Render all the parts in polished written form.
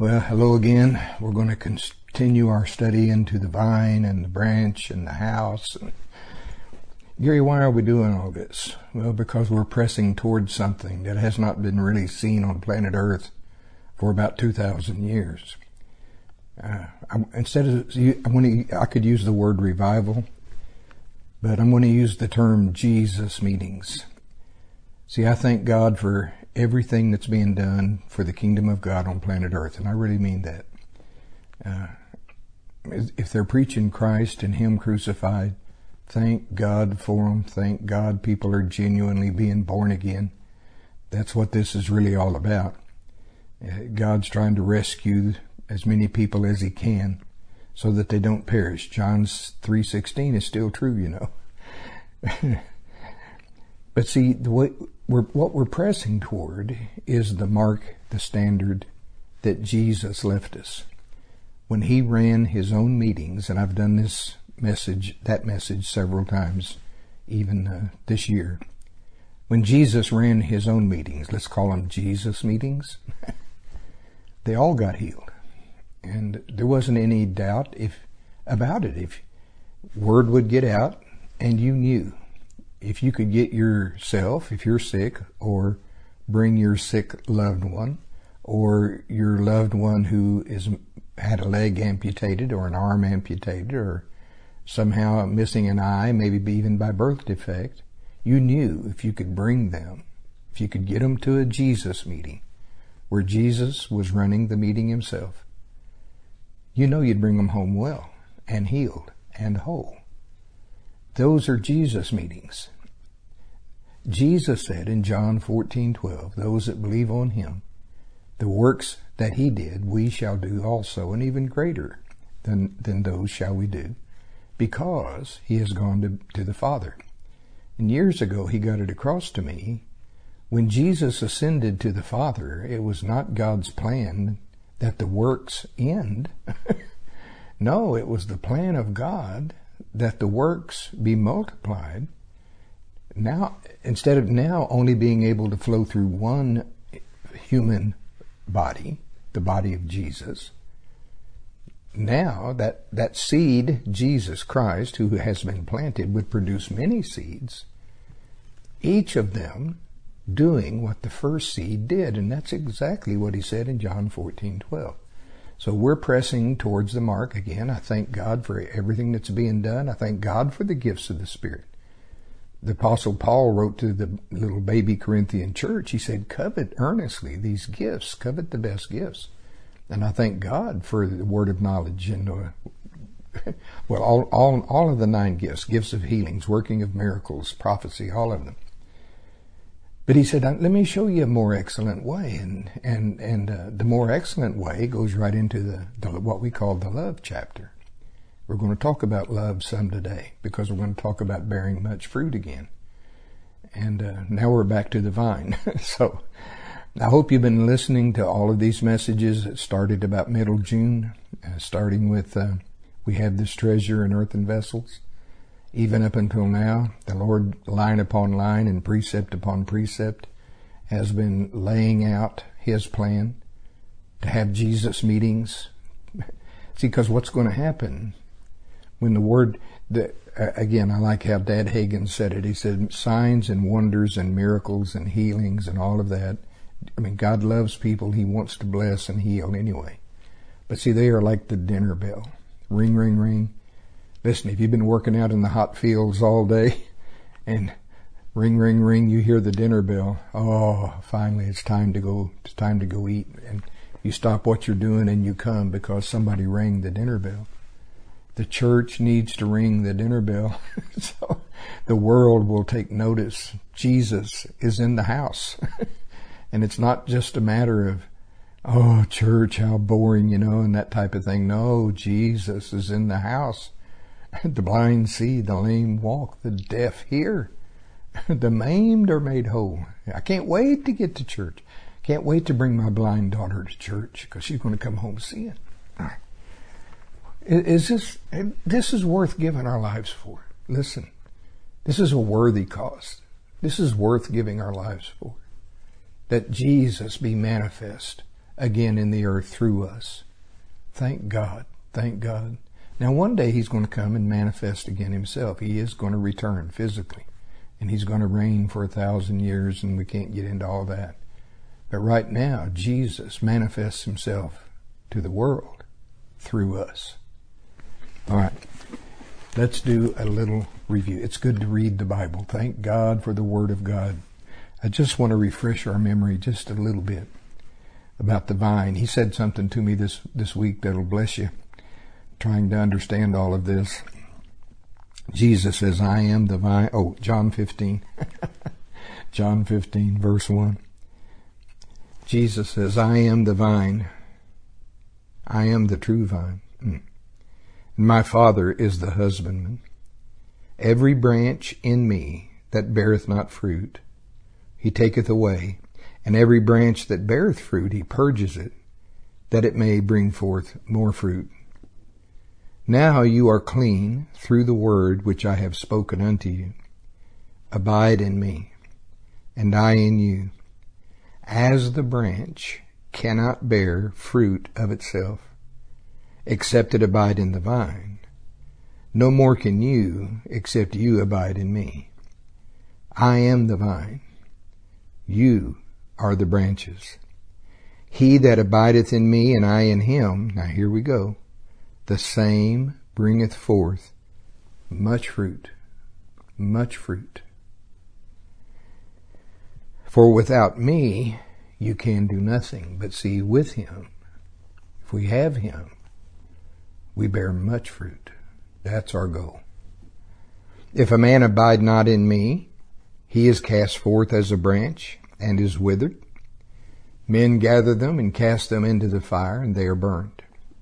Well, hello again. We're going to continue our study into the vine and the branch and the house. Gary, why are we doing all this? Well, because we're pressing towards something that has not been really seen on planet Earth for about 2,000 years. I could use the word revival, but I'm going to use the term Jesus meetings. See, I thank God for everything that's being done for the kingdom of God on planet Earth, and I really mean that. If they're preaching Christ and Him crucified, thank God for them. Thank God people are genuinely being born again. That's what this is really all about. God's trying to rescue as many people as He can so that they don't perish. John 3:16 is still true, you know. But see, what we're pressing toward is the mark, the standard that Jesus left us. When He ran His own meetings, and I've done that message several times, even this year. When Jesus ran His own meetings, let's call them Jesus meetings, they all got healed. And there wasn't any doubt about it. If word would get out and you knew, if you could get yourself, if you're sick, or bring your sick loved one, or your loved one who had a leg amputated or an arm amputated or somehow missing an eye, maybe even by birth defect, you knew if you could bring them, if you could get them to a Jesus meeting where Jesus was running the meeting Himself, you know you'd bring them home well and healed and whole. Those are Jesus meetings. Jesus said in John 14:12, those that believe on Him, the works that He did, we shall do also, and even greater than those shall we do, because He has gone to the Father. And years ago, He got it across to me, when Jesus ascended to the Father, it was not God's plan that the works end. No, it was the plan of God that the works be multiplied. Now, instead of now only being able to flow through one human body, the body of Jesus, now that seed, Jesus Christ, who has been planted, would produce many seeds, each of them doing what the first seed did. And that's exactly what He said in John 14:12. So we're pressing towards the mark again. I thank God for everything that's being done. I thank God for the gifts of the Spirit. The Apostle Paul wrote to the little baby Corinthian church. He said, covet earnestly these gifts, covet the best gifts. And I thank God for the word of knowledge and all of the 9 gifts of healings, working of miracles, prophecy, all of them. But he said, let me show you a more excellent way. And the more excellent way goes right into what we call the love chapter. We're going to talk about love some today, because we're going to talk about bearing much fruit again. And now we're back to the vine. So I hope you've been listening to all of these messages. It started about middle June, starting with we have this treasure in earthen vessels. Even up until now, the Lord, line upon line and precept upon precept, has been laying out His plan to have Jesus meetings. See, because what's going to happen when the Word, again, I like how Dad Hagin said it. He said signs and wonders and miracles and healings and all of that. I mean, God loves people. He wants to bless and heal anyway. But see, they are like the dinner bell. Ring, ring, ring. Listen, if you've been working out in the hot fields all day and ring, ring, ring, you hear the dinner bell. Oh, finally it's time to go eat. And you stop what you're doing and you come because somebody rang the dinner bell. The church needs to ring the dinner bell. So the world will take notice. Jesus is in the house. And it's not just a matter of, oh, church, how boring, and that type of thing. No, Jesus is in the house. The blind see, the lame walk, the deaf hear, the maimed are made whole. I can't wait to get to church. Can't wait to bring my blind daughter to church because she's going to come home seeing. This is worth giving our lives for. Listen, this is a worthy cause. This is worth giving our lives for. That Jesus be manifest again in the earth through us. Thank God. Thank God. Now one day He's going to come and manifest again Himself. He is going to return physically. And He's going to reign for 1,000 years, and we can't get into all that. But right now, Jesus manifests Himself to the world through us. All right. Let's do a little review. It's good to read the Bible. Thank God for the Word of God. I just want to refresh our memory just a little bit about the vine. He said something to me this week that'll bless you, trying to understand all of this. Jesus says, I am the vine. Oh, John 15. John 15, verse 1. Jesus says, I am the vine. I am the true vine. And my Father is the husbandman. Every branch in me that beareth not fruit, He taketh away. And every branch that beareth fruit, He purges it, that it may bring forth more fruit. Now you are clean through the word which I have spoken unto you. Abide in me, and I in you. As the branch cannot bear fruit of itself, except it abide in the vine, no more can you, except you abide in me. I am the vine. You are the branches. He that abideth in me, and I in him, now here we go, the same bringeth forth much fruit, much fruit. For without me, you can do nothing. But see, with Him, if we have Him, we bear much fruit. That's our goal. If a man abide not in me, he is cast forth as a branch and is withered. Men gather them and cast them into the fire, and they are burned.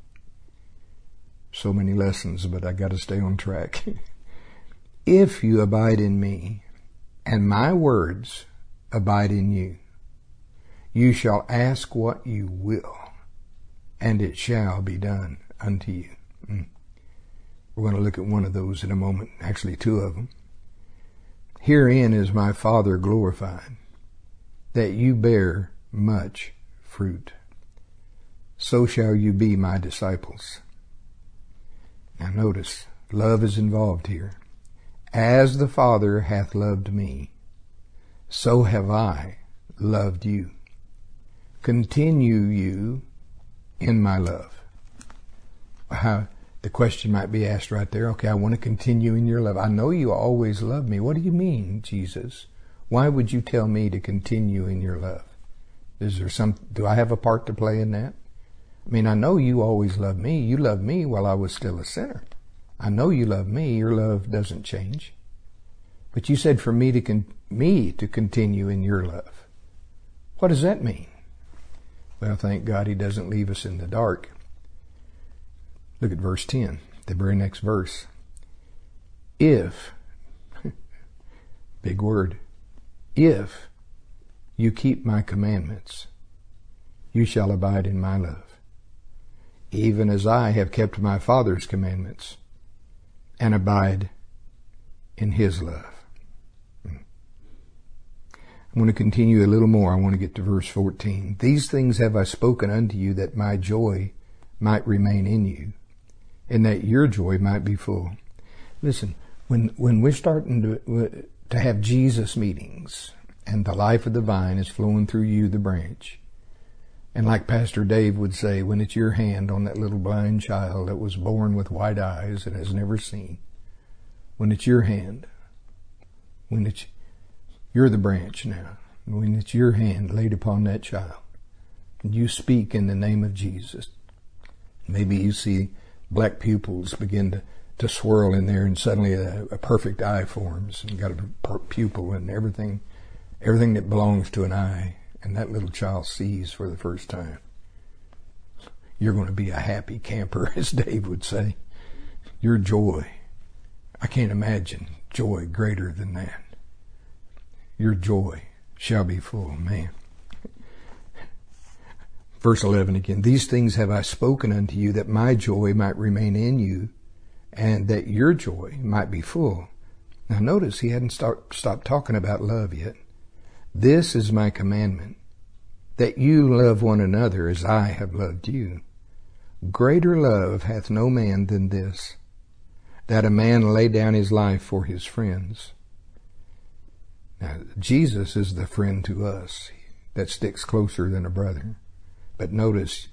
So many lessons, but I got to stay on track. If you abide in me, and my words abide in you, you shall ask what you will, and it shall be done unto you. We're going to look at one of those in a moment, actually two of them. Herein is my Father glorified, that you bear much fruit. So shall you be my disciples. Now notice, love is involved here. As the Father hath loved me, so have I loved you. Continue you in my love. The question might be asked right there, okay, I want to continue in your love. I know you always love me. What do you mean, Jesus? Why would you tell me to continue in your love? Do I have a part to play in that? I mean, I know you always loved me. You loved me while I was still a sinner. I know you love me. Your love doesn't change. But you said for me to continue in your love. What does that mean? Well, thank God He doesn't leave us in the dark. Look at verse 10, the very next verse. If, big word, if you keep my commandments, you shall abide in my love, even as I have kept my Father's commandments and abide in His love. I'm going to continue a little more. I want to get to verse 14. These things have I spoken unto you, that my joy might remain in you, and that your joy might be full. Listen, when we're starting to have Jesus meetings, and the life of the vine is flowing through you, the branch, and like Pastor Dave would say, when it's your hand on that little blind child that was born with white eyes and has never seen, when it's your hand, you're the branch now, when it's your hand laid upon that child, and you speak in the name of Jesus, maybe you see black pupils begin to swirl in there, and suddenly a perfect eye forms, and you got a pupil and everything that belongs to an eye, and that little child sees for the first time. You're going to be a happy camper, as Dave would say. Your joy, I can't imagine joy greater than that. Your joy shall be full, man. Verse 11 again, these things have I spoken unto you, that my joy might remain in you, and that your joy might be full. Now notice he hadn't stopped talking about love yet. This is my commandment, that you love one another as I have loved you. Greater love hath no man than this, that a man lay down his life for his friends. Now, Jesus is the friend to us that sticks closer than a brother. But notice,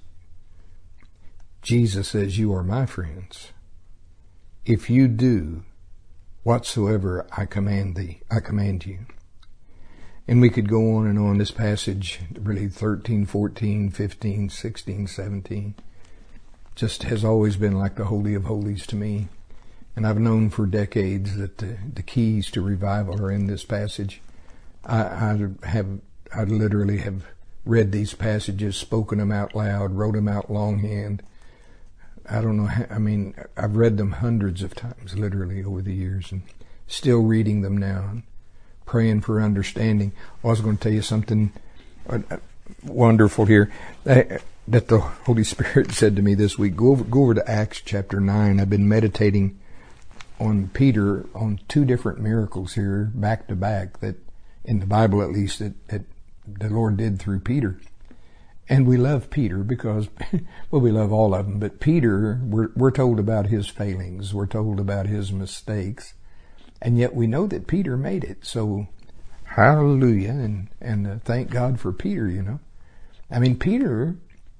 Jesus says, you are my friends, if you do whatsoever I command thee, I command you. And we could go on and on. This passage, really 13, 14, 15, 16, 17, just has always been like the Holy of Holies to me. And I've known for decades that the keys to revival are in this passage. I literally have read these passages, spoken them out loud, wrote them out longhand. I don't know how, I've read them hundreds of times, literally, over the years, and still reading them now and praying for understanding. I was going to tell you something wonderful here that the Holy Spirit said to me this week. Go over to Acts chapter 9. I've been meditating on Peter, on two different miracles here, back to back, that in the Bible at least, that the Lord did through Peter. And we love Peter because, well, we love all of them, but Peter, we're told about his failings, we're told about his mistakes, and yet we know that Peter made it. So, hallelujah, and thank God for Peter, you know. Peter,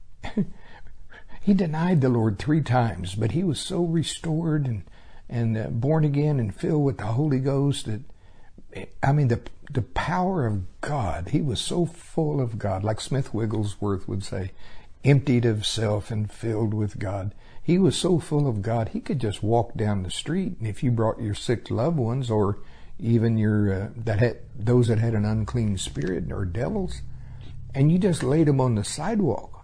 he denied the Lord 3 times, but he was so restored and born again and filled with the Holy Ghost that, the power of God, he was so full of God, like Smith Wigglesworth would say, emptied of self and filled with God. He was so full of God, he could just walk down the street, and if you brought your sick loved ones, or even your those that had an unclean spirit or devils, and you just laid them on the sidewalk.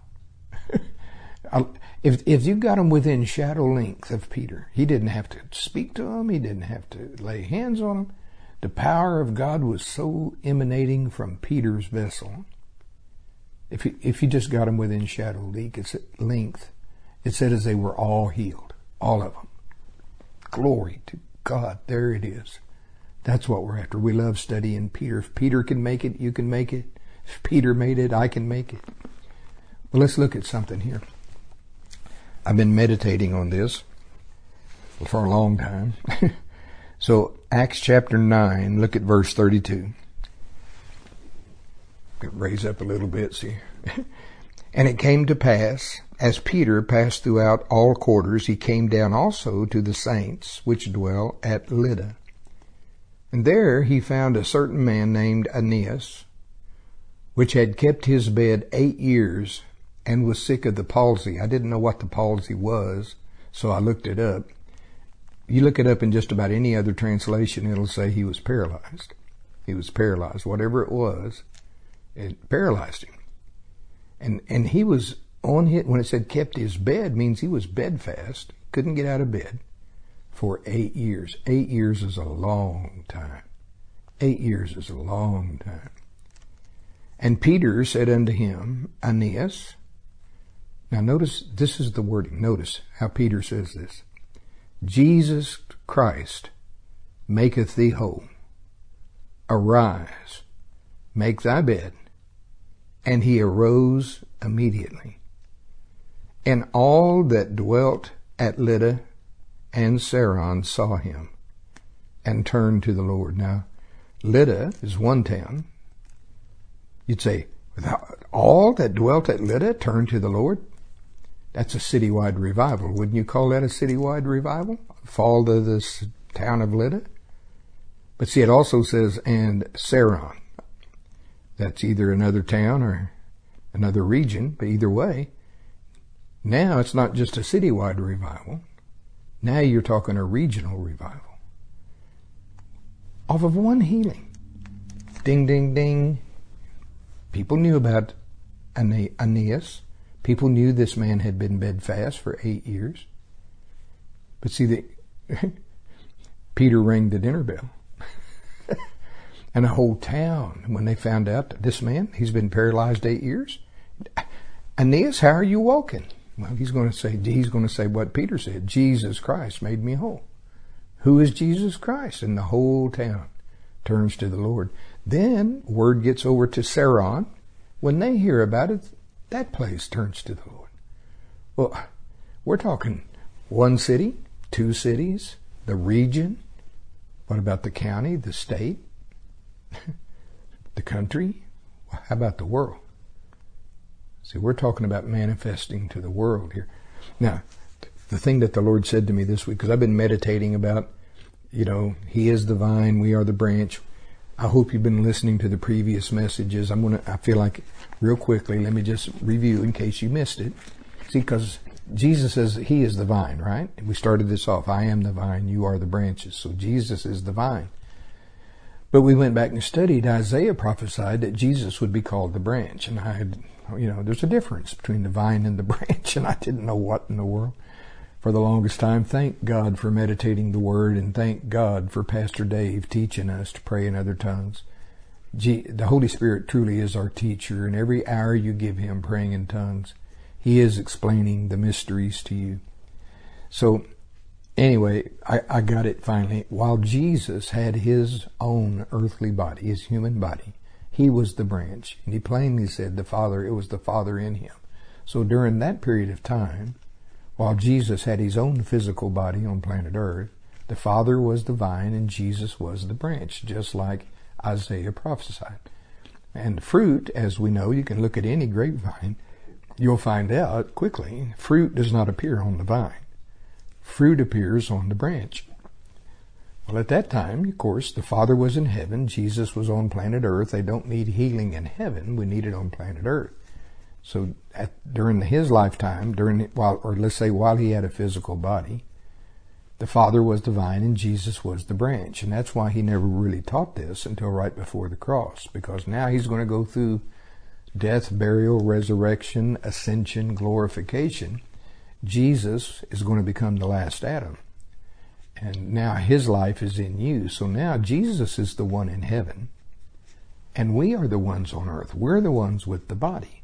If you got them within shadow length of Peter, he didn't have to speak to them, he didn't have to lay hands on them. The power of God was so emanating from Peter's vessel. If you just got them within shadow length, it said as they were all healed, all of them. Glory to God. There it is. That's what we're after. We love studying Peter. If Peter can make it, you can make it. If Peter made it, I can make it. Well, let's look at something here. I've been meditating on this for a long time. So, Acts chapter 9, look at verse 32. Raise up a little bit, see. And it came to pass, as Peter passed throughout all quarters, he came down also to the saints which dwell at Lydda. And there he found a certain man named Aeneas, which had kept his bed 8 years, and was sick of the palsy. I didn't know what the palsy was, so I looked it up. You look it up in just about any other translation, it'll say he was paralyzed. He was paralyzed. Whatever it was, it paralyzed him. And he was on it, when it said kept his bed, means he was bedfast, couldn't get out of bed for 8 years. 8 years is a long time. 8 years is a long time. And Peter said unto him, Aeneas. Now notice, this is the wording. Notice how Peter says this. Jesus Christ maketh thee whole. Arise, make thy bed. And he arose immediately. And all that dwelt at Lydda and Saron saw him, and turned to the Lord. Now, Lydda is one town. You'd say, all that dwelt at Lydda turned to the Lord? That's a citywide revival. Wouldn't you call that a citywide revival? Fall to this town of Lydda? But see, it also says, and Saron. That's either another town or another region, but either way, now it's not just a citywide revival. Now you're talking a regional revival. Off of one healing. Ding, ding, ding. People knew about Aeneas. People knew this man had been bedfast for 8 years. But see, Peter rang the dinner bell. And the whole town, when they found out that this man, he's been paralyzed 8 years. Aeneas, how are you walking? Well, he's going to say what Peter said. Jesus Christ made me whole. Who is Jesus Christ? And the whole town turns to the Lord. Then word gets over to Saron. when they hear about it, that place turns to the Lord. Well, we're talking one city, two cities, the region. What about the county, the state, the country? How about the world? See, we're talking about manifesting to the world here. Now, the thing that the Lord said to me this week, because I've been meditating about, He is the vine, we are the branch. I hope you've been listening to the previous messages. I feel like real quickly, let me just review in case you missed it. See, because Jesus says He is the vine, right? We started this off, I am the vine, you are the branches. So Jesus is the vine. But we went back and studied, Isaiah prophesied that Jesus would be called the branch. And I had, there's a difference between the vine and the branch, and I didn't know what in the world. For the longest time, thank God for meditating the Word, and thank God for Pastor Dave teaching us to pray in other tongues. The Holy Spirit truly is our teacher, and every hour you give Him praying in tongues, He is explaining the mysteries to you. So, anyway, I got it finally. While Jesus had His own earthly body, His human body, He was the branch. And He plainly said it was the Father in Him. So during that period of time, while Jesus had His own physical body on planet Earth, the Father was the vine and Jesus was the branch, just like Isaiah prophesied. And fruit, as we know, you can look at any grapevine, you'll find out quickly, fruit does not appear on the vine. Fruit appears on the branch. Well, at that time, of course, the Father was in heaven, Jesus was on planet Earth. They don't need healing in heaven, we need it on planet Earth. So during His lifetime, while He had a physical body, the Father was the vine and Jesus was the branch. And that's why He never really taught this until right before the cross, because now He's going to go through death, burial, resurrection, ascension, glorification. Jesus is going to become the last Adam. And now His life is in you. So now Jesus is the one in heaven. And we are the ones on earth. We're the ones with the body.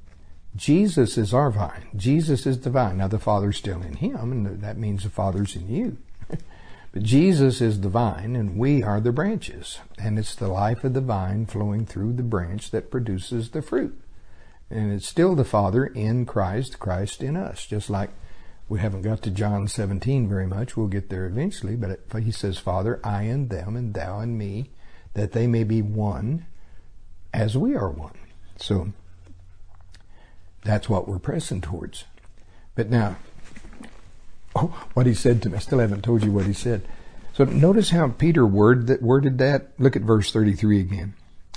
Jesus is our vine. Jesus is the vine. Now the Father's still in Him, and that means the Father's in you. But Jesus is the vine, and we are the branches. And it's the life of the vine flowing through the branch that produces the fruit. And it's still the Father in Christ, Christ in us. Just like we haven't got to John 17 very much. We'll get there eventually. But He says, Father, I and them, and thou and me, that they may be one as we are one. So that's what we're pressing towards. But now, what He said to me, I still haven't told you what He said. So notice how Peter worded that. Look at verse 33 again.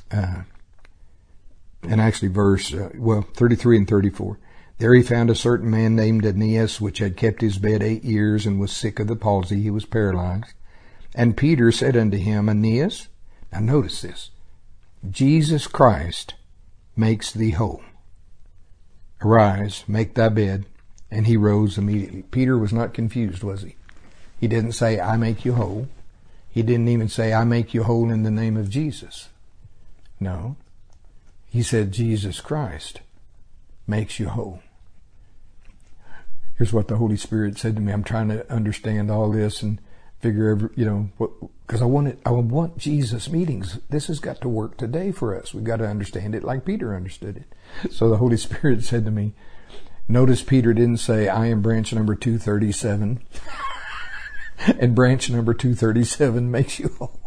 And actually 33 and 34. There he found a certain man named Aeneas, which had kept his bed 8 years and was sick of the palsy. He was paralyzed. And Peter said unto him, Aeneas, now notice this, Jesus Christ makes thee whole. Arise, make thy bed. And he rose immediately. Peter was not confused, was he? He didn't say, I make you whole. He didn't even say, I make you whole in the name of Jesus. No. He said, Jesus Christ makes you whole. Here's what the Holy Spirit said to me. I'm trying to understand all this and figure because I want Jesus meetings. This has got to work today for us. We've got to understand it like Peter understood it. So the Holy Spirit said to me, notice Peter didn't say, I am branch number 237. And branch number 237 makes you whole.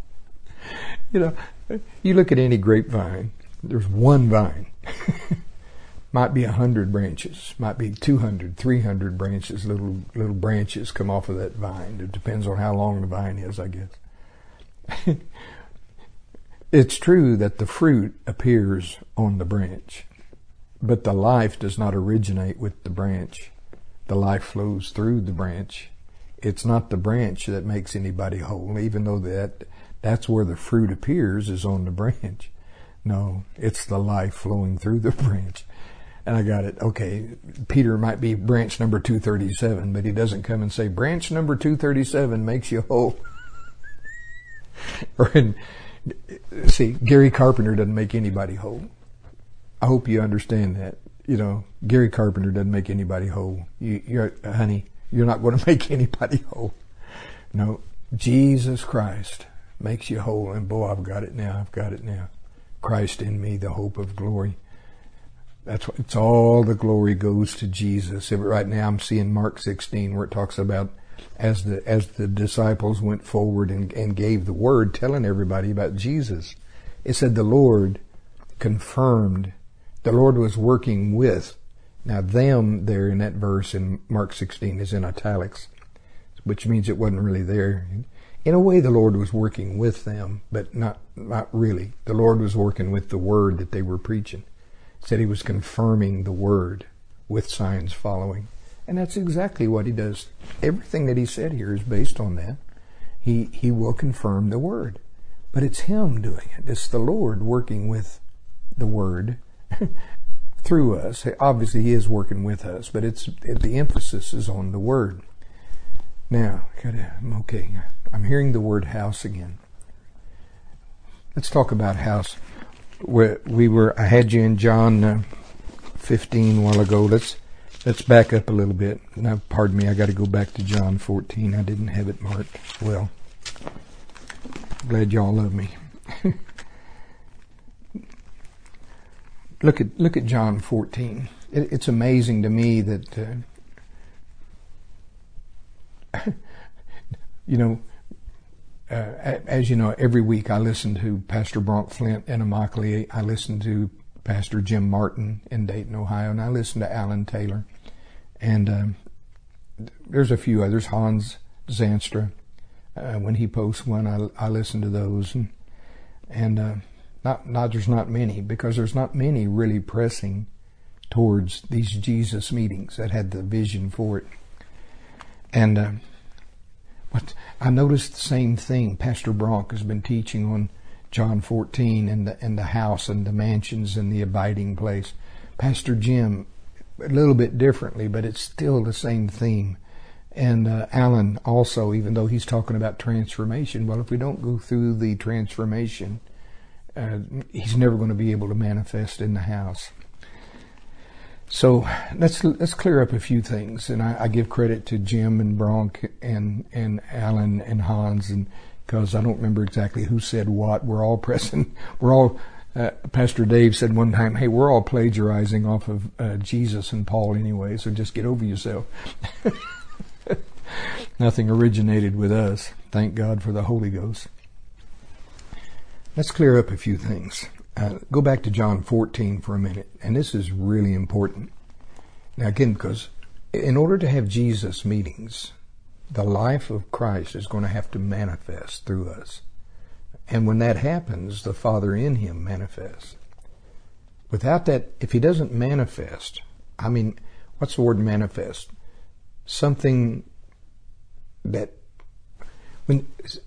You look at any grapevine, there's one vine. Might be 100 branches, might be 200, 300 branches, little branches come off of that vine. It depends on how long the vine is, I guess. It's true that the fruit appears on the branch, but the life does not originate with the branch. The life flows through the branch. It's not the branch that makes anybody whole, even though that's where the fruit appears, is on the branch. No, it's the life flowing through the branch. And I got it. Okay, Peter might be branch number 237, but he doesn't come and say, branch number 237 makes you whole. See, Gary Carpenter doesn't make anybody whole. I hope you understand that. Gary Carpenter doesn't make anybody whole. Honey, you're not going to make anybody whole. No, Jesus Christ makes you whole. And boy, I've got it now. Christ in me, the hope of glory. It's all the glory goes to Jesus. Right now I'm seeing Mark 16 where it talks about as the disciples went forward and gave the word, telling everybody about Jesus. It said the Lord confirmed. The Lord was working with. Now them there in that verse in Mark 16 is in italics, which means it wasn't really there. In a way the Lord was working with them, but not really. The Lord was working with the word that they were preaching. It said he was confirming the word with signs following. And that's exactly what he does. Everything that he said here is based on that. He will confirm the word. But it's him doing it. It's the Lord working with the word through us. Obviously he is working with us, but the emphasis is on the word. Now, okay, I'm hearing the word house again. Let's talk about house. I had you in John 15 a while ago. Let's back up a little bit. Now, pardon me, I got to go back to John 14. I didn't have it marked. Well, glad y'all love me. Look at John 14. It's amazing to me that as you know, every week I listen to Pastor Bronk Flint in Immokalee. I listen to Pastor Jim Martin in Dayton, Ohio, and I listen to Alan Taylor. And there's a few others. Hans Zanstra, when he posts one, I listen to those. And there's not many, because there's not many really pressing towards these Jesus meetings that had the vision for it. And but I noticed the same thing. Pastor Bronk has been teaching on John 14 and the house and the mansions and the abiding place. Pastor Jim, a little bit differently, but it's still the same theme. And Alan also, even though he's talking about transformation, well, if we don't go through the transformation, he's never going to be able to manifest in the house. So let's clear up a few things, and I give credit to Jim and Bronk and Alan and Hans, and because I don't remember exactly who said what. We're all pressing. We're all. Pastor Dave said one time, "Hey, we're all plagiarizing off of Jesus and Paul anyway, so just get over yourself." Nothing originated with us. Thank God for the Holy Ghost. Let's clear up a few things. Go back to John 14 for a minute, and this is really important. Now again, because in order to have Jesus meetings, the life of Christ is going to have to manifest through us. And when that happens, the Father in him manifests. Without that, if he doesn't manifest, I mean, what's the word manifest? Something that, when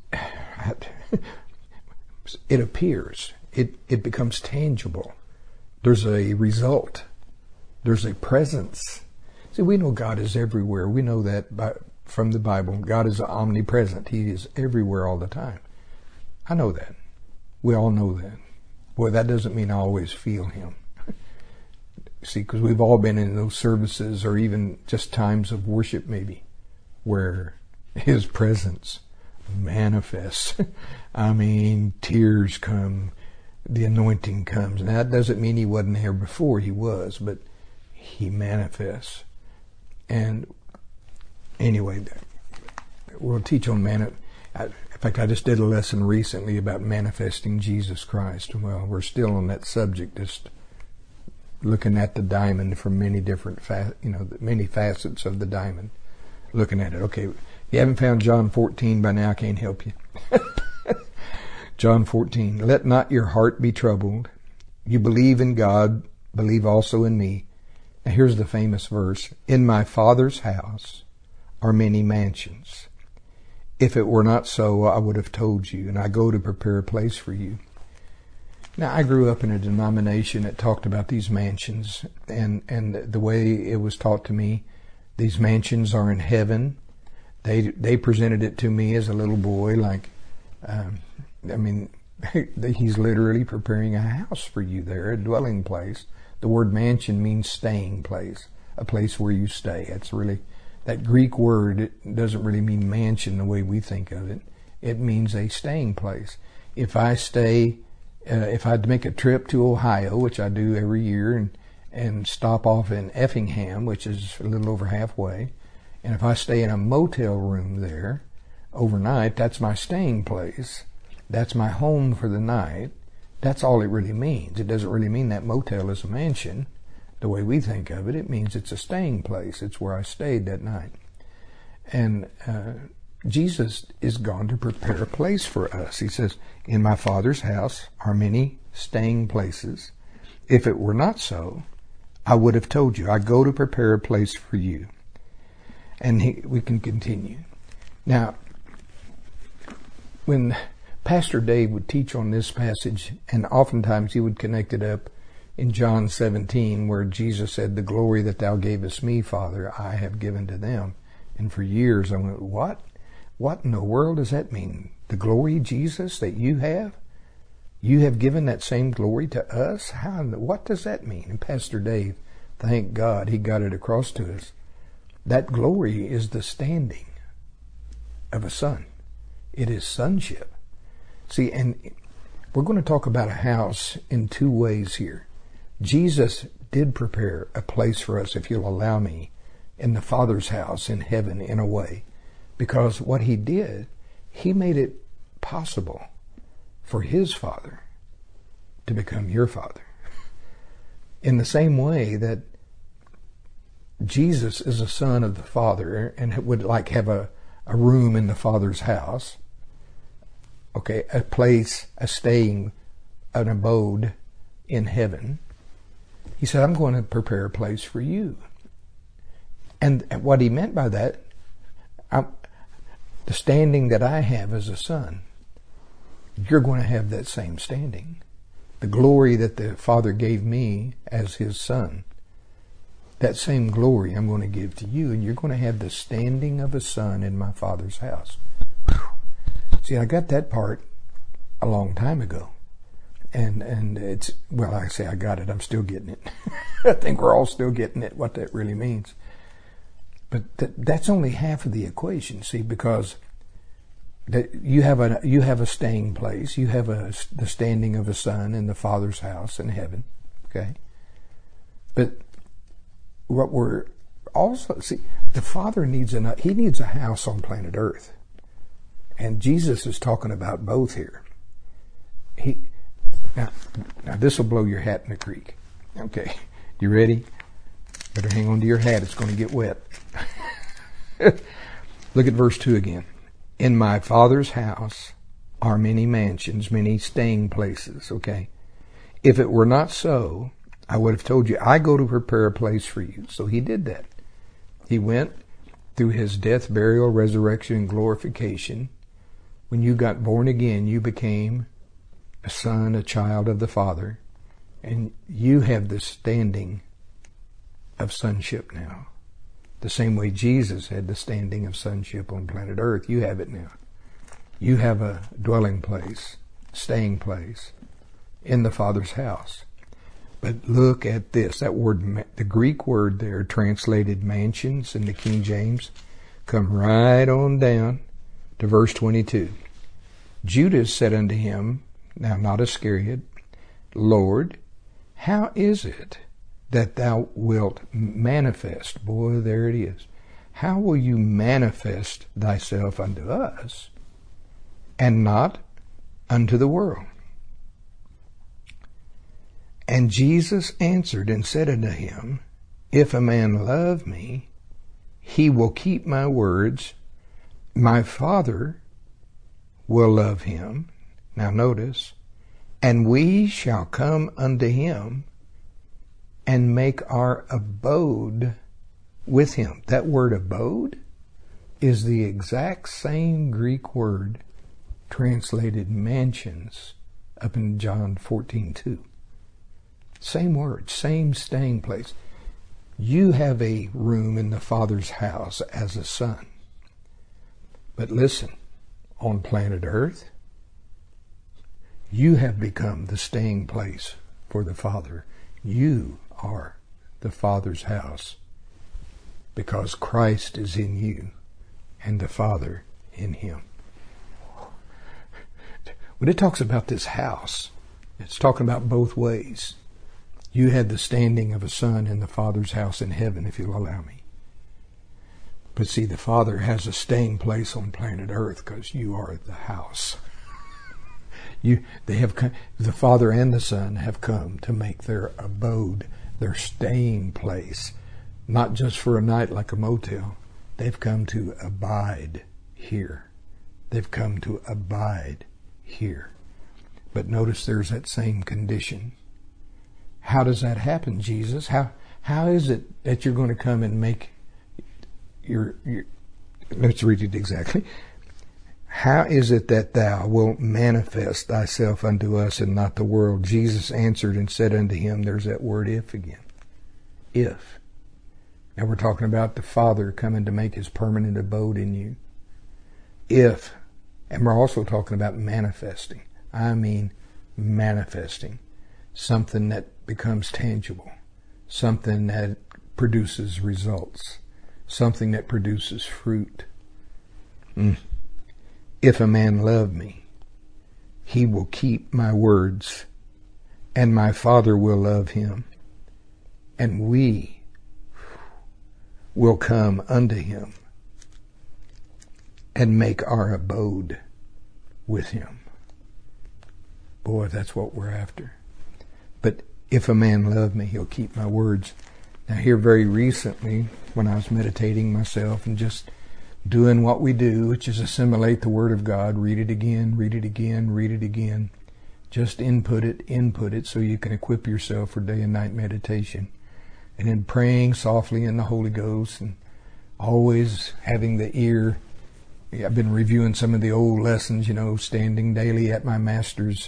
it appears, it becomes tangible. There's a result. There's a presence. See, we know God is everywhere. We know that from the Bible. God is omnipresent. He is everywhere all the time. I know that. We all know that. Boy, that doesn't mean I always feel him. See, because we've all been in those services, or even just times of worship maybe, where his presence manifests. I mean, tears come, the anointing comes. Now, that doesn't mean he wasn't here before. He was, but he manifests. And anyway, we'll teach on in fact, I just did a lesson recently about manifesting Jesus Christ. Well, we're still on that subject, just looking at the diamond from many different, many facets of the diamond. Looking at it. Okay, if you haven't found John 14 by now, I can't help you. John 14. Let not your heart be troubled. You believe in God, believe also in me. Now here's the famous verse. In my Father's house are many mansions. If it were not so, I would have told you, and I go to prepare a place for you. Now, I grew up in a denomination that talked about these mansions, and the way it was taught to me, these mansions are in heaven. They presented it to me as a little boy like, he's literally preparing a house for you there, a dwelling place. The word mansion means staying place, a place where you stay. It's really, that Greek word, it doesn't really mean mansion the way we think of it. It means a staying place. If I stay, if I'd make a trip to Ohio, which I do every year, and stop off in Effingham, which is a little over halfway. And if I stay in a motel room there overnight, that's my staying place. That's my home for the night. That's all it really means. It doesn't really mean that motel is a mansion the way we think of it. It means it's a staying place. It's where I stayed that night. And Jesus is gone to prepare a place for us. He says, in my Father's house are many staying places. If it were not so, I would have told you. I go to prepare a place for you. And we can continue. Now, when Pastor Dave would teach on this passage, and oftentimes he would connect it up in John 17, where Jesus said, the glory that thou gavest me, Father, I have given to them. And for years I went, what? What in the world does that mean? The glory, Jesus, that you have? You have given that same glory to us? What does that mean? And Pastor Dave, thank God, he got it across to us. That glory is the standing of a son. It is sonship. See, and we're going to talk about a house in two ways here. Jesus did prepare a place for us, if you'll allow me, in the Father's house in heaven in a way. Because what he did, he made it possible for his Father to become your Father. In the same way that Jesus is a son of the Father and would like have a room in the Father's house, okay, a place, a staying, an abode in heaven. He said, I'm going to prepare a place for you. And what he meant by that, the standing that I have as a son, you're going to have that same standing. The glory that the Father gave me as his son, that same glory I'm going to give to you, and you're going to have the standing of a son in my Father's house. Whew. See, I got that part a long time ago. And it's, well, I say I got it. I'm still getting it. I think we're all still getting it, what that really means. But that's only half of the equation, see, because you have a staying place. You have the standing of a son in the Father's house in heaven, okay? But what we're also, see, the Father needs a house on planet Earth. And Jesus is talking about both here. Now this will blow your hat in the creek. Okay, you ready? Better hang on to your hat. It's going to get wet. Look at verse 2 again. In my Father's house are many mansions, many staying places, okay? If it were not so, I would have told you, I go to prepare a place for you. So he did that. He went through his death, burial, resurrection, and glorification. When you got born again, you became a son, a child of the Father, and you have the standing of sonship now. The same way Jesus had the standing of sonship on planet Earth, you have it now. You have a dwelling place, staying place in the Father's house. But look at this, that word, the Greek word there translated mansions in the King James, come right on down to verse 22. Judas said unto him, now not Iscariot, Lord, how is it that thou wilt manifest? Boy, there it is. How will you manifest thyself unto us and not unto the world? And Jesus answered and said unto him, if a man love me, he will keep my words. My Father will love him. Now notice, and we shall come unto him and make our abode with him. That word abode is the exact same Greek word translated mansions up in John 14:2. Same word, same staying place. You have a room in the Father's house as a son. But listen, on planet Earth, you have become the staying place for the Father. You are the Father's house because Christ is in you and the Father in him. When it talks about this house, it's talking about both ways. You had the standing of a son in the Father's house in heaven, if you'll allow me. But see, the Father has a staying place on planet Earth because you are the house. The Father and the Son have come to make their abode, their staying place, not just for a night like a motel. They've come to abide here. They've come to abide here. But notice there's that same condition. How does that happen, Jesus? How is it that you're going to come and make your let's read it exactly. How is it that thou wilt manifest thyself unto us and not the world? Jesus answered and said unto him, there's that word if again. If. Now we're talking about the Father coming to make his permanent abode in you. If. And we're also talking about manifesting. I mean manifesting. Something that becomes tangible. Something that produces results. Something that produces fruit. If a man love me, he will keep my words, and my Father will love him, and we will come unto him and make our abode with him. Boy, that's what we're after. But if a man love me, he'll keep my words. Now here very recently, when I was meditating myself and just doing what we do, which is assimilate the Word of God, read it again, read it again, read it again. Just input it so you can equip yourself for day and night meditation. And then praying softly in the Holy Ghost and always having the ear. I've been reviewing some of the old lessons, standing daily at my Master's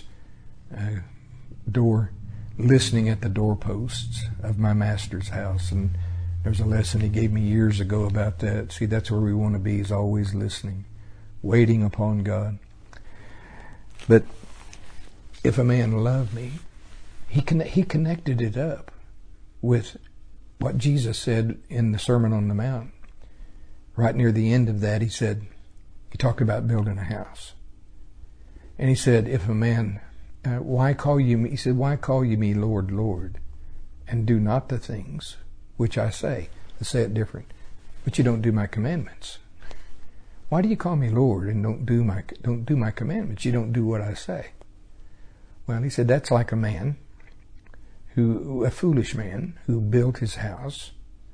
door, listening at the doorposts of my Master's house. And there's a lesson he gave me years ago about that. See, that's where we want to be, is always listening, waiting upon God. But if a man love me, he connected it up with what Jesus said in the Sermon on the Mount. Right near the end of that, he talked about building a house. And he said, if a man, why call you me Lord, Lord, and do not the things which I say? Let's say it different. But you don't do my commandments. Why do you call me Lord and don't do my commandments? You don't do what I say. Well, he said, that's like a foolish man who built his house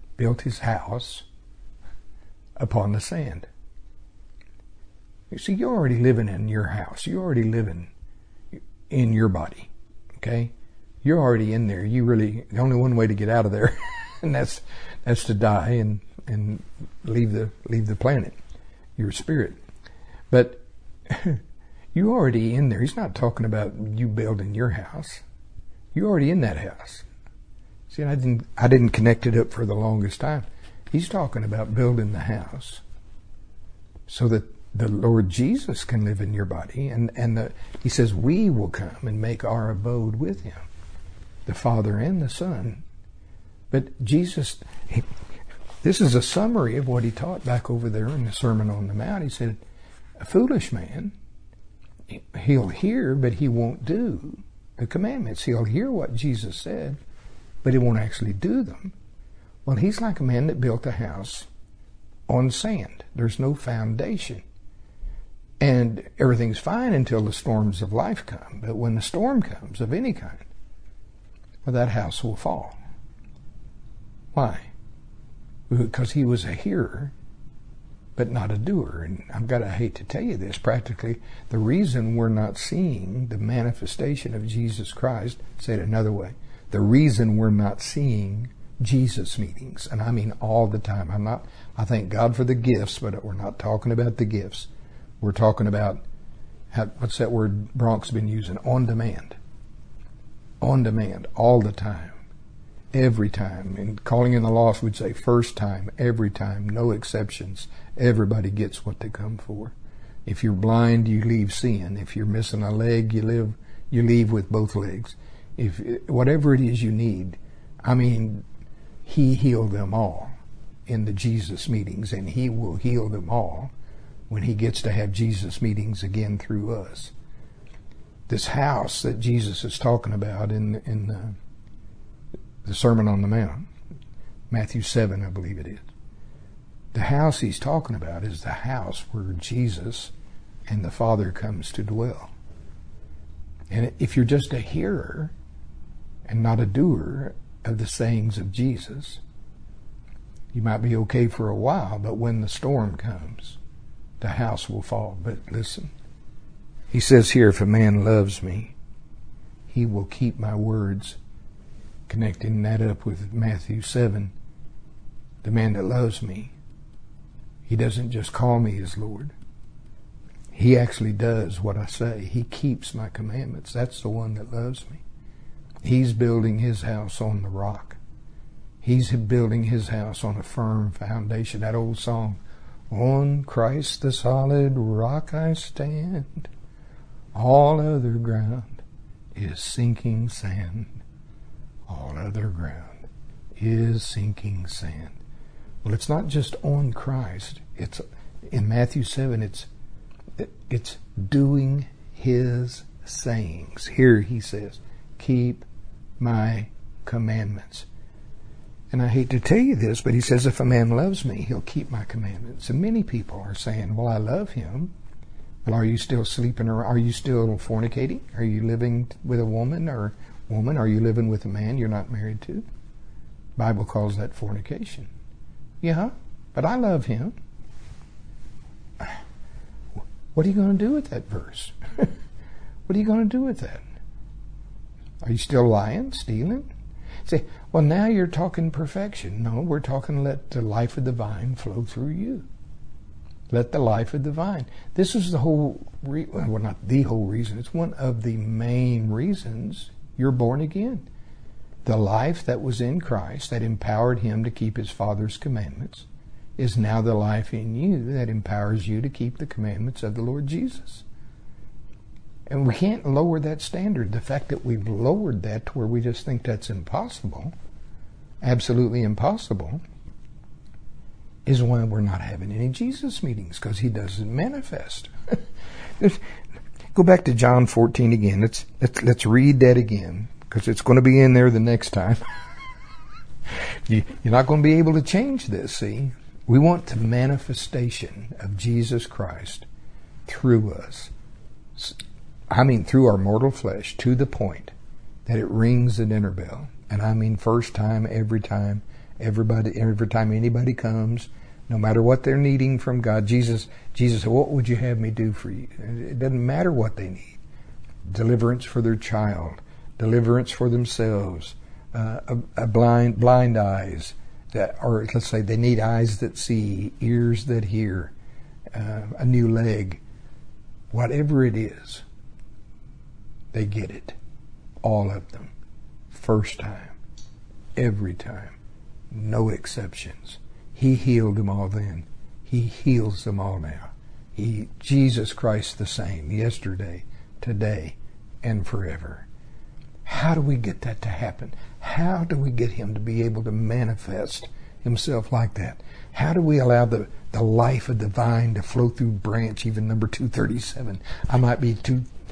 upon the sand. You see, you're already living in your house. You're already living in your body. Okay? You're already in there. The only one way to get out of there, and that's to die and leave the planet, your spirit. But you're already in there. He's not talking about you building your house. You're already in that house. See, I didn't connect it up for the longest time. He's talking about building the house so that the Lord Jesus can live in your body, he says we will come and make our abode with him, the Father and the Son. But Jesus, this is a summary of what he taught back over there in the Sermon on the Mount. He said, a foolish man, he'll hear, but he won't do the commandments. He'll hear what Jesus said, but he won't actually do them. Well, he's like a man that built a house on sand. There's no foundation. And everything's fine until the storms of life come. But when the storm comes of any kind, well, that house will fall. Why? Because he was a hearer, but not a doer. And I hate to tell you this, practically, the reason we're not seeing the manifestation of Jesus Christ, say it another way, the reason we're not seeing Jesus meetings, and I mean all the time. I thank God for the gifts, but we're not talking about the gifts. We're talking about, what's that word Bronk's been using? On demand. On demand, all the time. Every time. And Calling in the Lost would say first time, every time, no exceptions. Everybody gets what they come for. If you're blind, you leave seeing. If you're missing a leg, you leave with both legs. If whatever it is you need, he healed them all in the Jesus meetings, and he will heal them all when he gets to have Jesus meetings again through us. This house that Jesus is talking about in the Sermon on the Mount. Matthew 7, I believe it is. The house he's talking about is the house where Jesus and the Father comes to dwell. And if you're just a hearer and not a doer of the sayings of Jesus, you might be okay for a while, but when the storm comes, the house will fall. But listen, he says here, if a man loves me, he will keep my words. Connecting that up with Matthew 7, the man that loves me, he doesn't just call me his Lord. He actually does what I say. He keeps my commandments. That's the one that loves me. He's building his house on the rock. He's building his house on a firm foundation. That old song, on Christ the solid rock I stand. All other ground is sinking sand. All other ground is sinking sand. Well, it's not just on Christ. It's in Matthew 7, it's doing his sayings. Here he says, keep my commandments. And I hate to tell you this, but he says, if a man loves me, he'll keep my commandments. And many people are saying, well, I love him. Well, are you still sleeping around? Are you still fornicating? Are you living with a woman? Are you living with a man you're not married to? Bible calls that fornication. Yeah, but I love him. What are you going to do with that verse? What are you going to do with that? Are you still lying, stealing? Say, well, now you're talking perfection. No, we're talking let the life of the vine flow through you. Let the life of the vine. This is the whole, well, not the whole reason. It's one of the main reasons you're born again. The life that was in Christ that empowered him to keep his Father's commandments is now the life in you that empowers you to keep the commandments of the Lord Jesus. And we can't lower that standard. The fact that we've lowered that to where we just think that's impossible, absolutely impossible, is why we're not having any Jesus meetings, because he doesn't manifest. Go back to John 14 again. Let's read that again, because it's going to be in there the next time. You're not going to be able to change this, see? We want the manifestation of Jesus Christ through us. I mean through our mortal flesh, to the point that it rings the dinner bell. And I mean first time, every time anybody comes, no matter what they're needing from God. Jesus said, what would you have me do for you? It doesn't matter what they need. Deliverance for their child, deliverance for themselves, blind eyes, or let's say they need eyes that see, ears that hear, a new leg. Whatever it is, they get it. All of them. First time. Every time. No exceptions. He healed them all then. He heals them all now. Jesus Christ the same, yesterday, today, and forever. How do we get that to happen? How do we get him to be able to manifest himself like that? How do we allow the life of the vine to flow through branch, even number 237? I might be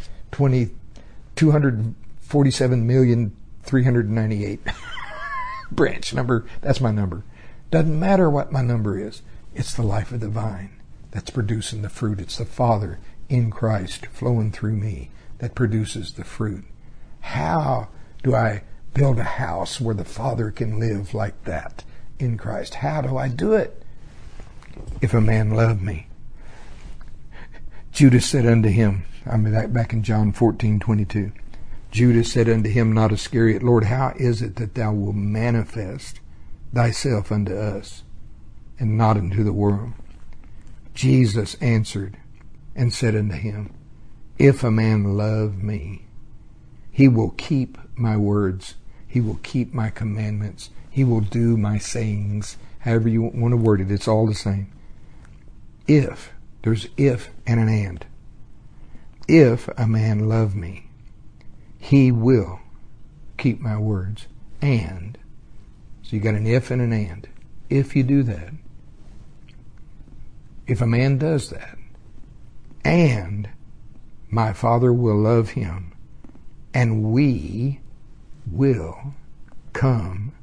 247,398 branch number. That's my number. Doesn't matter what my number is. It's the life of the vine that's producing the fruit. It's the Father in Christ flowing through me that produces the fruit. How do I build a house where the Father can live like that in Christ? How do I do it? If a man love me. Judas said unto him, back in John 14:22. Judas said unto him, not Iscariot, Lord, how is it that thou wilt manifest thyself unto us, and not unto the world? Jesus answered and said unto him, if a man love me, he will keep my words. He will keep my commandments. He will do my sayings. However you want to word it, it's all the same. If, there's if and an and. If a man love me, he will keep my words. And, so you got an if and an and. If you do that, if a man does that, and my Father will love him, and we will come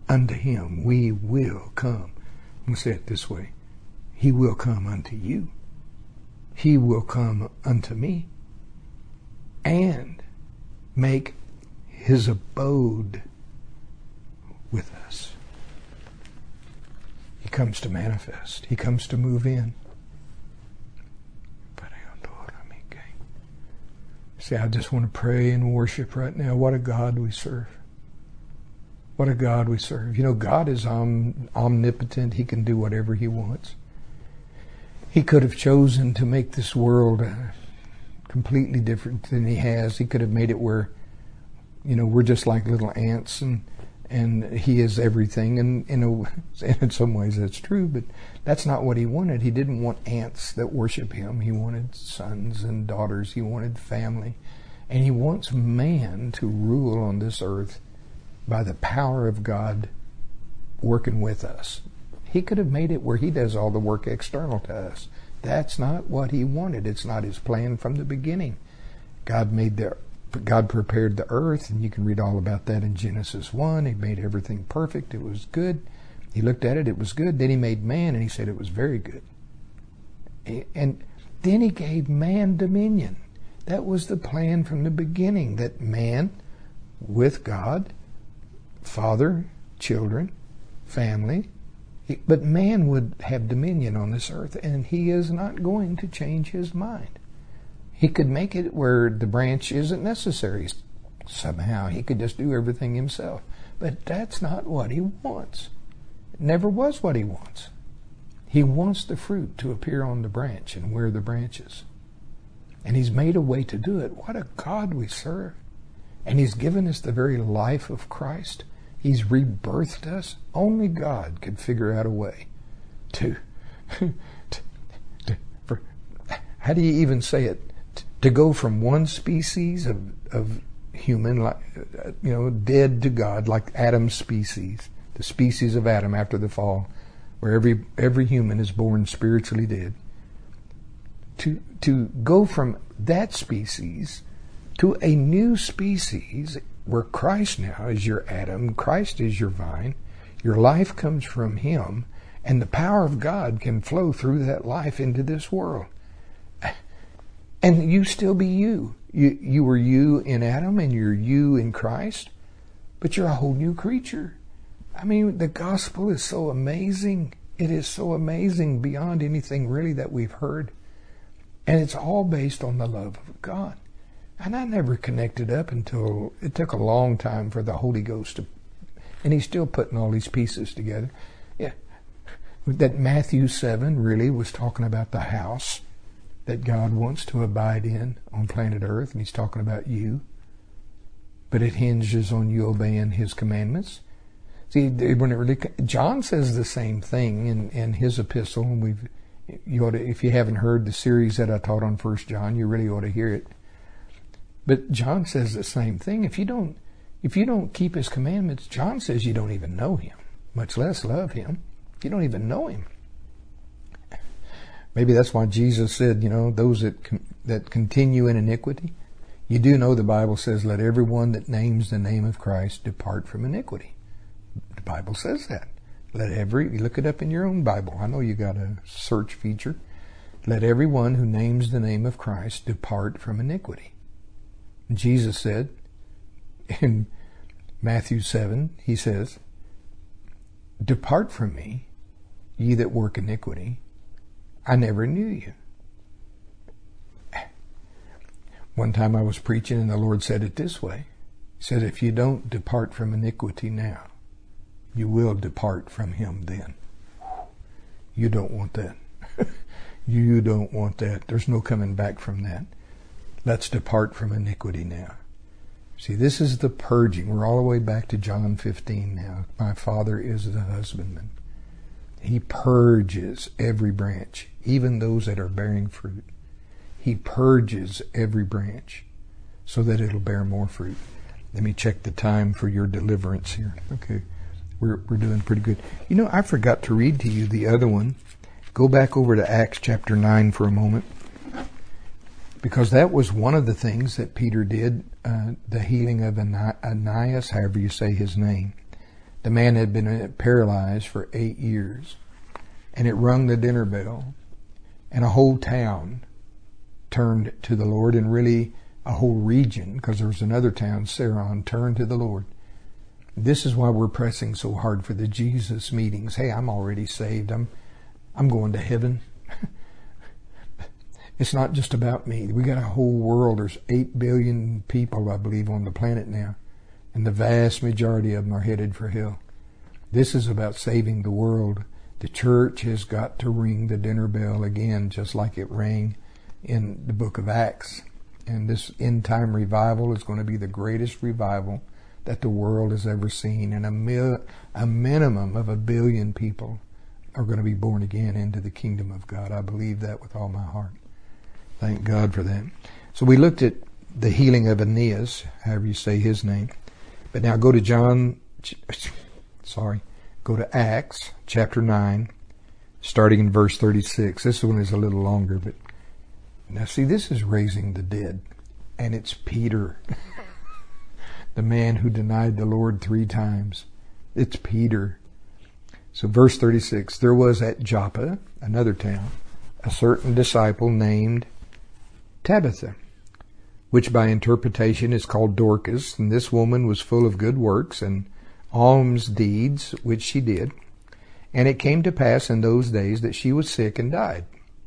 unto him, we will come. I'm going to say it this way. He will come unto you. He will come unto me and make his abode with us. He comes to manifest. He comes to move in. See, I just want to pray and worship right now. What a God we serve. What a God we serve. You know, God is omnipotent. He can do whatever he wants. He could have chosen to make this world completely different than he has. He could have made it where, you know, we're just like little ants and he is everything. And in some ways that's true, but that's not what he wanted. He didn't want ants that worship him. He wanted sons and daughters. He wanted family. And he wants man to rule on this earth by the power of God working with us. He could have made it where he does all the work external to us. That's not what he wanted. It's not his plan from the beginning. God prepared the earth, and you can read all about that in Genesis 1. He made everything perfect. It was good. He looked at it. It was good. Then he made man, and he said it was very good. And then he gave man dominion. That was the plan from the beginning, that man with God, father, children, family, but man would have dominion on this earth, and he is not going to change his mind. He could make it where the branch isn't necessary somehow. He could just do everything himself. But that's not what he wants. It never was what he wants. He wants the fruit to appear on the branch and where the branch is. And he's made a way to do it. What a God we serve. And he's given us the very life of Christ. He's rebirthed us. Only God could figure out a way to how do you even say it? To go from one species of human, like, dead to God, like Adam's species, the species of Adam after the fall, where every human is born spiritually dead. To go from that species to a new species where Christ now is your Adam, Christ is your vine, your life comes from him, and the power of God can flow through that life into this world. And you still be you. You were you in Adam, and you're you in Christ, but you're a whole new creature. I mean, the gospel is so amazing. It is so amazing beyond anything really that we've heard. And it's all based on the love of God. And I never connected up until it took a long time for the Holy Ghost to, and he's still putting all these pieces together. Yeah. That Matthew 7 really was talking about the house that God wants to abide in on planet Earth, and he's talking about you. But it hinges on you obeying his commandments. See, when it really, John says the same thing in his epistle, and you ought to, if you haven't heard the series that I taught on 1 John, you really ought to hear it. But John says the same thing. If you don't keep his commandments, John says you don't even know him, much less love him. You don't even know him. Maybe that's why Jesus said, those that continue in iniquity. You do know the Bible says, let everyone that names the name of Christ depart from iniquity. The Bible says that. You look it up in your own Bible. I know you got a search feature. Let everyone who names the name of Christ depart from iniquity. And Jesus said in Matthew 7, he says, depart from me, ye that work iniquity. I never knew you. One time I was preaching and the Lord said it this way. He said, if you don't depart from iniquity now, you will depart from him then. You don't want that. You don't want that. There's no coming back from that. Let's depart from iniquity now. See, this is the purging. We're all the way back to John 15 now. My Father is the husbandman. He purges every branch, even those that are bearing fruit. He purges every branch so that it'll bear more fruit. Let me check the time for your deliverance here. Okay, we're doing pretty good. I forgot to read to you the other one. Go back over to Acts chapter 9 for a moment, because that was one of the things that Peter did, the healing of Aeneas, however you say his name. The man had been paralyzed for 8 years. And it rung the dinner bell. And a whole town turned to the Lord, and really a whole region, because there was another town, Saron, turned to the Lord. This is why we're pressing so hard for the Jesus meetings. Hey, I'm already saved. I'm going to heaven. It's not just about me. We got a whole world. There's 8 billion people, I believe, on the planet now. And the vast majority of them are headed for hell. This is about saving the world. The church has got to ring the dinner bell again, just like it rang in the book of Acts. And this end time revival is going to be the greatest revival that the world has ever seen. And a minimum of 1 billion people are going to be born again into the kingdom of God. I believe that with all my heart. Thank God for that. So we looked at the healing of Aeneas, however you say his name. But now go to go to Acts chapter 9, starting in verse 36. This one is a little longer, but now see, this is raising the dead. And it's Peter, the man who denied the Lord 3 times. It's Peter. So verse 36, there was at Joppa, another town, a certain disciple named Tabitha, which by interpretation is called Dorcas, and this woman was full of good works and alms deeds which she did. And it came to pass in those days that she was sick and died,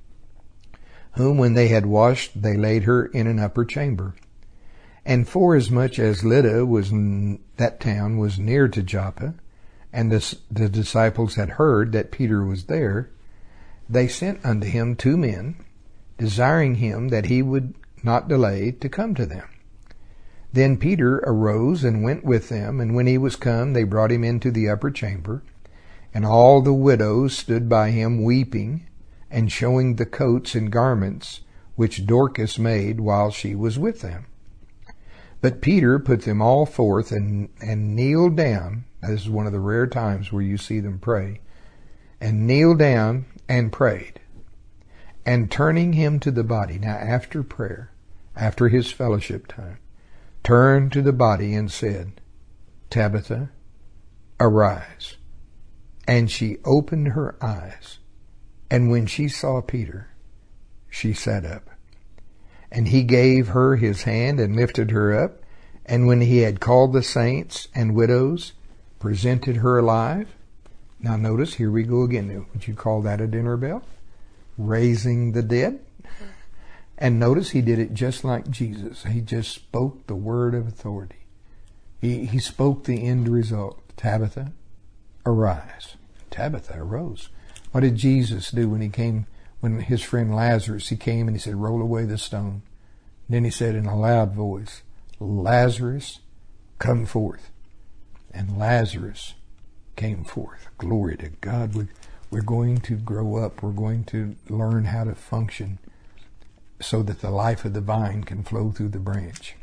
whom when they had washed, they laid her in an upper chamber. And forasmuch as Lydda that town was near to Joppa, and the disciples had heard that Peter was there, they sent unto him 2 men, desiring him that he would not delay to come to them. Then Peter arose and went with them, and when he was come, they brought him into the upper chamber, and all the widows stood by him weeping, and showing the coats and garments which Dorcas made while she was with them. But Peter put them all forth and kneeled down. This is one of the rare times where you see them pray. And kneeled down and prayed. And turning him to the body, now after prayer, after his fellowship time, turned to the body and said, Tabitha, arise. And she opened her eyes. And when she saw Peter, she sat up. And he gave her his hand and lifted her up. And when he had called the saints and widows, presented her alive. Now notice, here we go again. Would you call that a dinner bell? Raising the dead. And notice he did it just like Jesus. He just spoke the word of authority. He spoke the end result. Tabitha, arise. Tabitha arose. What did Jesus do when his friend Lazarus, he came and he said, roll away the stone. Then he said in a loud voice, Lazarus, come forth. And Lazarus came forth. Glory to God. We're going to grow up. We're going to learn how to function so that the life of the vine can flow through the branch.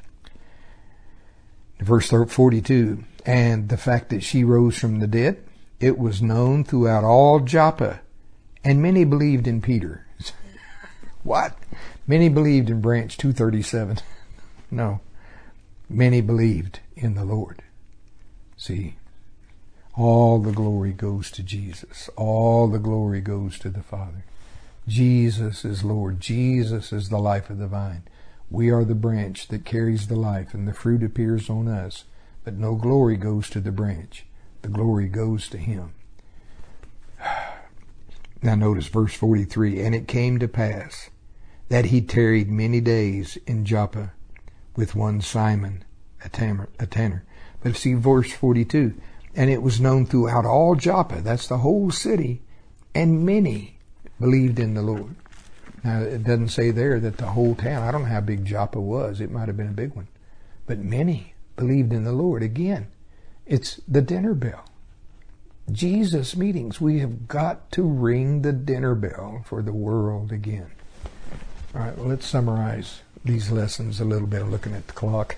Verse 42, and the fact that she rose from the dead, it was known throughout all Joppa, and many believed in Peter. What? Many believed in branch 237. No. Many believed in the Lord. See, all the glory goes to Jesus. All the glory goes to the Father. Jesus is Lord. Jesus is the life of the vine. We are the branch that carries the life, and the fruit appears on us. But no glory goes to the branch. The glory goes to Him. Now notice verse 43. And it came to pass that he tarried many days in Joppa with one Simon, a tanner. But see verse 42. And it was known throughout all Joppa, that's the whole city, and many believed in the Lord. Now, it doesn't say there that the whole town, I don't know how big Joppa was, it might have been a big one, but many believed in the Lord. Again, it's the dinner bell. Jesus meetings, we have got to ring the dinner bell for the world again. All right, well, let's summarize these lessons a little bit, looking at the clock.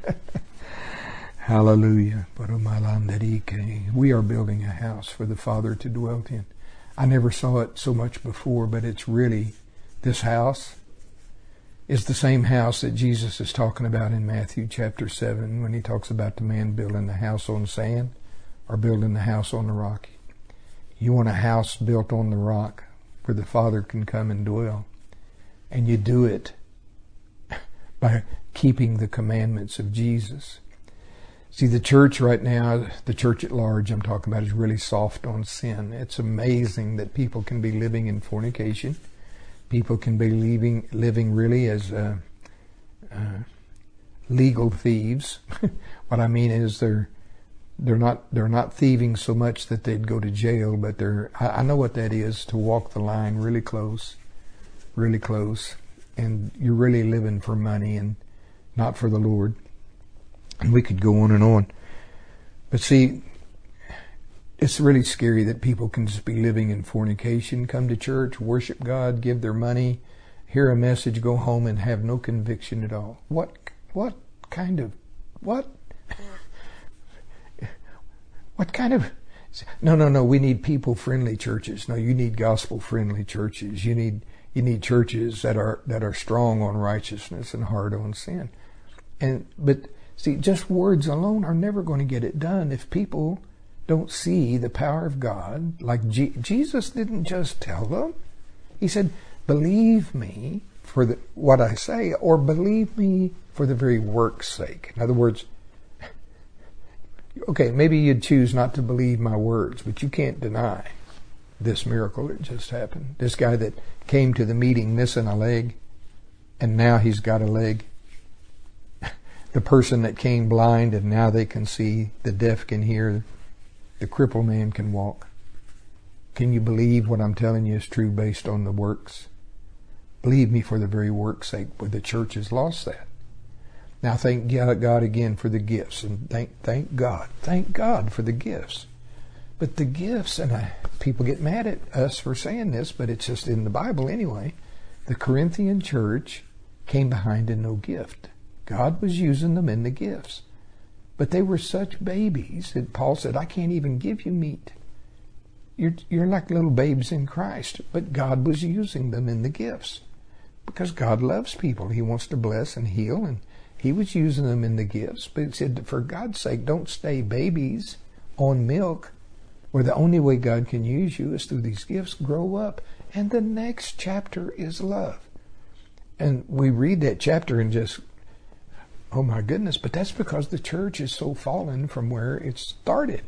Hallelujah. We are building a house for the Father to dwell in. I never saw it so much before, but it's really, this house is the same house that Jesus is talking about in Matthew chapter 7 when he talks about the man building the house on sand or building the house on the rock. You want a house built on the rock where the Father can come and dwell. And you do it by keeping the commandments of Jesus. See, the church right now, the church at large I'm talking about, is really soft on sin. It's amazing that people can be living in fornication. People can be living really as legal thieves. What I mean is they're not thieving so much that they'd go to jail, but I know what that is, to walk the line really close, and you're really living for money and not for the Lord. And we could go on and on. But see, it's really scary that people can just be living in fornication, come to church, worship God, give their money, hear a message, go home, and have no conviction at all. What kind of No, we need people-friendly churches. No, you need gospel-friendly churches. You need churches that are strong on righteousness and hard on sin. But see, just words alone are never going to get it done if people don't see the power of God. Like Jesus didn't just tell them. He said, believe me for what I say, or believe me for the very work's sake. In other words, okay, maybe you'd choose not to believe my words, but you can't deny this miracle that just happened. This guy that came to the meeting missing a leg, and now he's got a leg. The person that came blind, and now they can see. The deaf can hear. The crippled man can walk. Can you believe what I'm telling you is true based on the works? Believe me for the very work's sake, but the church has lost that. Now thank God again for the gifts, and thank God for the gifts. But the gifts, and people get mad at us for saying this, but it's just in the Bible anyway. The Corinthian church came behind in no gift. God was using them in the gifts. But they were such babies that Paul said, I can't even give you meat. You're like little babes in Christ. But God was using them in the gifts. Because God loves people. He wants to bless and heal, and He was using them in the gifts. But He said, for God's sake, don't stay babies on milk, where the only way God can use you is through these gifts. Grow up. And the next chapter is love. And we read that chapter and just, oh my goodness, but that's because the church is so fallen from where it started.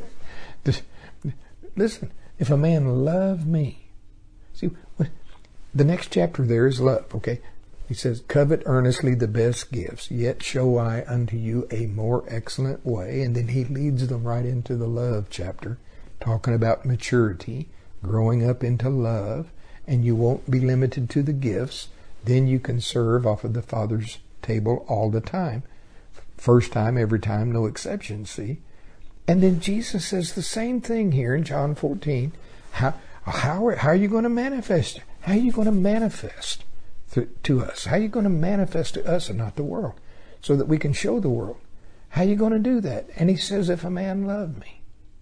Listen, if a man love me, see, the next chapter there is love, okay? He says, covet earnestly the best gifts, yet show I unto you a more excellent way. And then he leads them right into the love chapter, talking about maturity, growing up into love, and you won't be limited to the gifts. Then you can serve off of the Father's table all the time. First time, every time, no exception, see? And then Jesus says the same thing here in John 14. How are you going to manifest? How are you going to manifest to us? How are you going to manifest to us and not the world? So that we can show the world. How are you going to do that? And he says, if a man love me,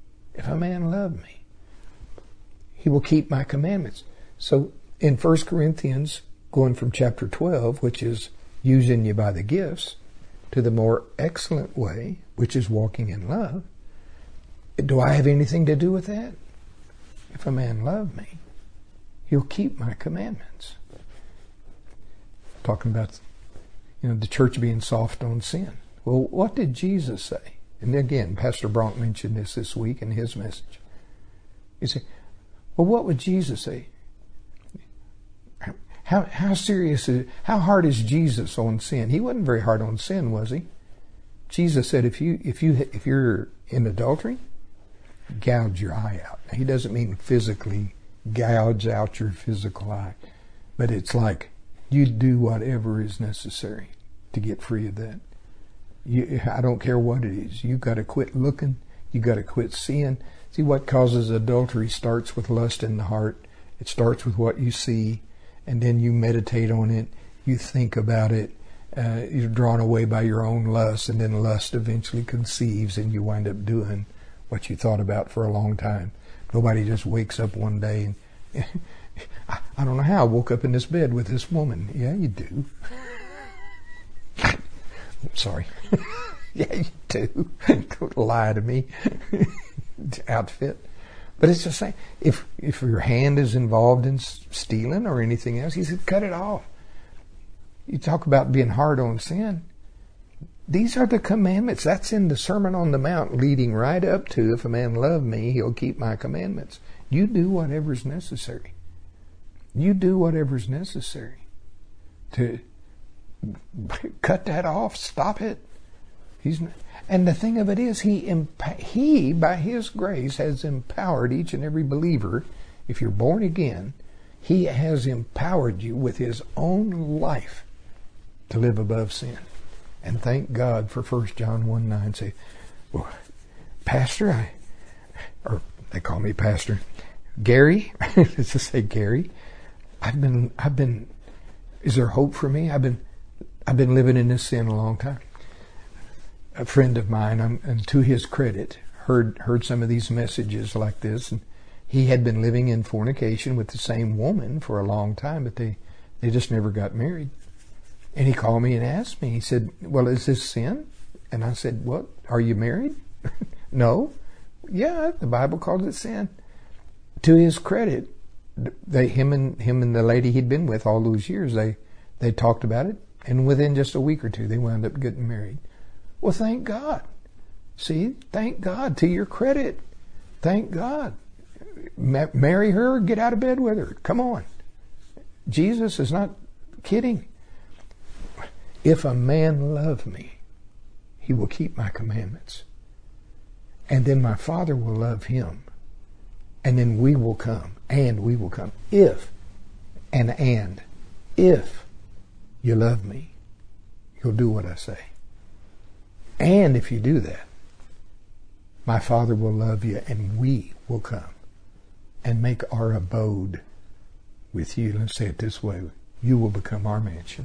he will keep my commandments. So in 1 Corinthians, going from chapter 12, which is using you by the gifts, to the more excellent way, which is walking in love, do I have anything to do with that? If a man love me, he'll keep my commandments. Talking about, the church being soft on sin. Well, what did Jesus say? And again, Pastor Bronk mentioned this week in his message. He said, well, what would Jesus say? How serious is it? How hard is Jesus on sin? He wasn't very hard on sin, was he? Jesus said, if you're in adultery, gouge your eye out. Now, he doesn't mean physically gouge out your physical eye, but it's like you do whatever is necessary to get free of that. I don't care what it is. You got to quit looking. You got to quit seeing. See, what causes adultery starts with lust in the heart. It starts with what you see, and then you meditate on it. You think about it. You're drawn away by your own lust, and then lust eventually conceives, and you wind up doing what you thought about for a long time. Nobody just wakes up one day and I don't know how I woke up in this bed with this woman. Yeah, you do. Sorry. Yeah, you do. Don't lie to me. Outfit. But it's just saying, if your hand is involved in stealing or anything else, he said, cut it off. You talk about being hard on sin. These are the commandments. That's in the Sermon on the Mount, leading right up to, if a man love me, he'll keep my commandments. You do whatever's necessary. You do whatever's necessary to cut that off. Stop it. And the thing of it is, he, by His grace, has empowered each and every believer. If you're born again, He has empowered you with His own life to live above sin. And thank God for 1 John 1:9. Say, well, Pastor, or they call me Pastor, Gary. Let's just say Gary. I've been. Is there hope for me? I've been living in this sin a long time. A friend of mine, and to his credit, heard some of these messages like this, and he had been living in fornication with the same woman for a long time, but they just never got married. And he called me and asked me. He said, "Well, is this sin?" And I said, "What? Are you married?" "No." "Yeah, the Bible calls it sin." To his credit, him and the lady he'd been with all those years, they talked about it, and within just a week or two, they wound up getting married. Well, thank God. See, thank God. To your credit, thank God. Marry her, get out of bed with her. Come on. Jesus is not kidding. If a man love me, he will keep my commandments. And then my Father will love him. And then we will come. And we will come. If you love me, you'll do what I say. And if you do that, my Father will love you, and we will come and make our abode with you. Let's say it this way. You will become our mansion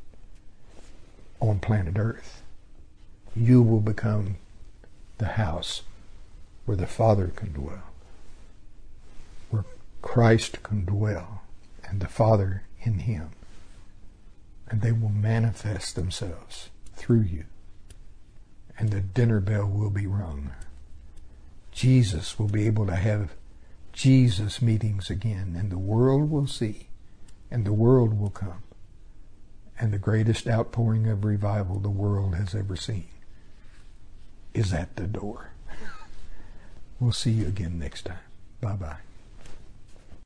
on planet Earth. You will become the house where the Father can dwell, where Christ can dwell, and the Father in Him. And they will manifest themselves through you. And the dinner bell will be rung. Jesus will be able to have Jesus meetings again, and the world will see, and the world will come. And the greatest outpouring of revival the world has ever seen is at the door. We'll see you again next time. Bye-bye.